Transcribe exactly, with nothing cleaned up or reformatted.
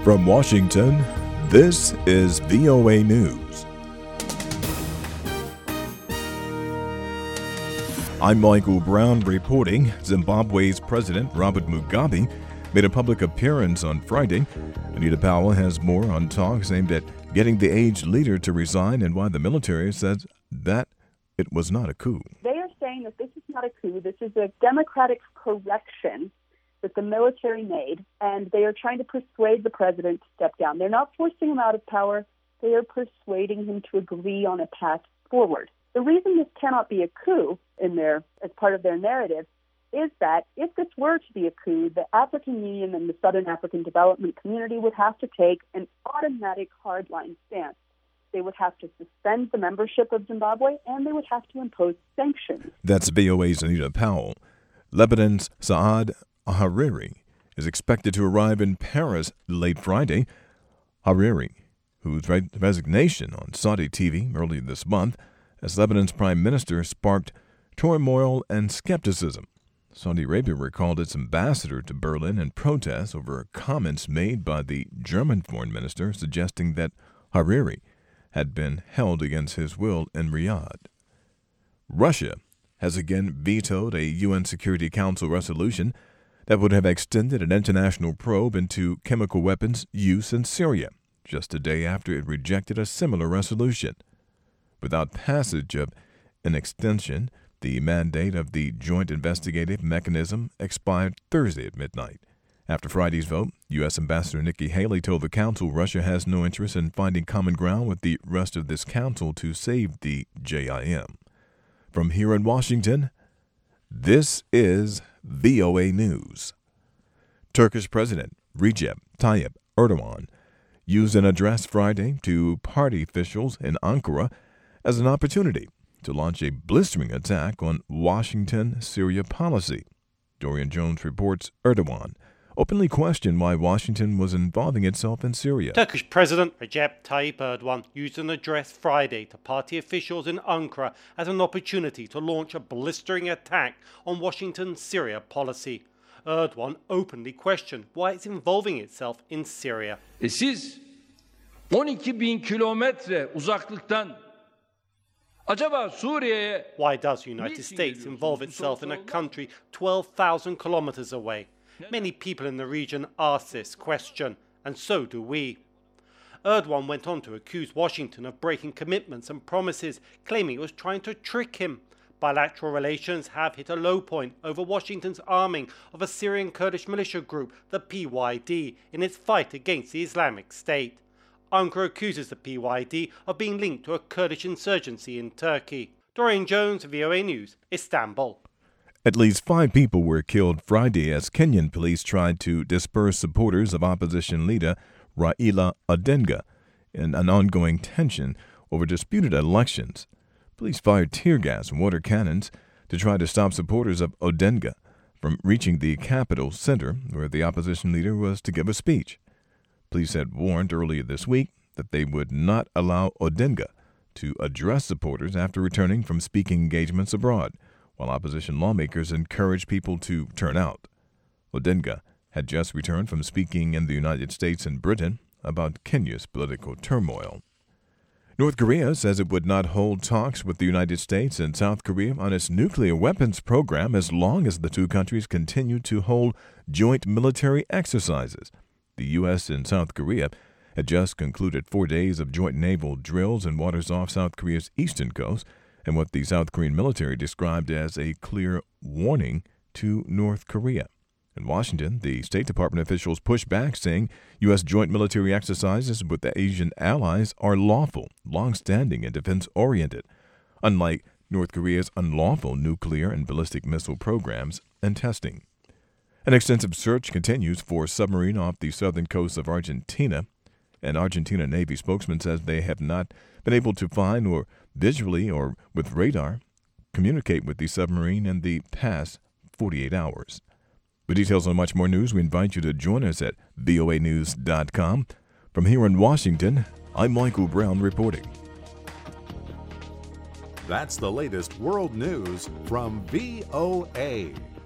From Washington, this is V O A News. I'm Michael Brown reporting. Zimbabwe's President Robert Mugabe made a public appearance on Friday. Anita Powell has more on talks aimed at getting the aged leader to resign and why the military says that it was not a coup. They are saying that this is not a coup. This is a democratic correction that the military made, and they are trying to persuade the president to step down. They're not forcing him out of power. They are persuading him to agree on a path forward. The reason this cannot be a coup in their, as part of their narrative is that if this were to be a coup, the African Union and the Southern African Development Community would have to take an automatic hardline stance. They would have to suspend the membership of Zimbabwe, and they would have to impose sanctions. That's V O A's Anita Powell. Lebanon's Saad Hariri is expected to arrive in Paris late Friday. Hariri, whose resignation on Saudi T V earlier this month as Lebanon's prime minister sparked turmoil and skepticism. Saudi Arabia recalled its ambassador to Berlin in protest over comments made by the German foreign minister suggesting that Hariri had been held against his will in Riyadh. Russia has again vetoed a U N Security Council resolution that would have extended an international probe into chemical weapons use in Syria, just a day after it rejected a similar resolution. Without passage of an extension, the mandate of the Joint Investigative Mechanism expired Thursday at midnight. After Friday's vote, U S Ambassador Nikki Haley told the Council Russia has no interest in finding common ground with the rest of this Council to save the J I M. From here in Washington, this is V O A News. Turkish President Recep Tayyip Erdogan used an address Friday to party officials in Ankara as an opportunity to launch a blistering attack on Washington-Syria policy. Dorian Jones reports Erdogan openly questioned why Washington was involving itself in Syria. Turkish President Recep Tayyip Erdogan used an address Friday to party officials in Ankara as an opportunity to launch a blistering attack on Washington's Syria policy. Erdogan openly questioned why it's involving itself in Syria. E siz on iki bin kilometre uzaklıktan acaba Suriye'ye Why does the United States involve itself in a country twelve thousand kilometers away? Many people in the region ask this question, and so do we. Erdogan went on to accuse Washington of breaking commitments and promises, claiming it was trying to trick him. Bilateral relations have hit a low point over Washington's arming of a Syrian Kurdish militia group, the P Y D, in its fight against the Islamic State. Ankara accuses the P Y D of being linked to a Kurdish insurgency in Turkey. Dorian Jones, V O A News, Istanbul. At least five people were killed Friday as Kenyan police tried to disperse supporters of opposition leader Raila Odinga in an ongoing tension over disputed elections. Police fired tear gas and water cannons to try to stop supporters of Odinga from reaching the capital center where the opposition leader was to give a speech. Police had warned earlier this week that they would not allow Odinga to address supporters after returning from speaking engagements abroad, while opposition lawmakers encouraged people to turn out. Odinga had just returned from speaking in the United States and Britain about Kenya's political turmoil. North Korea says it would not hold talks with the United States and South Korea on its nuclear weapons program as long as the two countries continue to hold joint military exercises. The U S and South Korea had just concluded four days of joint naval drills in waters off South Korea's eastern coast, and what the South Korean military described as a clear warning to North Korea. In Washington, the State Department officials pushed back, saying U S joint military exercises with the Asian allies are lawful, long-standing, and defense-oriented, unlike North Korea's unlawful nuclear and ballistic missile programs and testing. An extensive search continues for a submarine off the southern coast of Argentina. An Argentina Navy spokesman says they have not been able to find or visually or with radar communicate with the submarine in the past forty-eight hours. For details on much more news, we invite you to join us at V O A news dot com. From here in Washington, I'm Michael Brown reporting. That's the latest world news from V O A.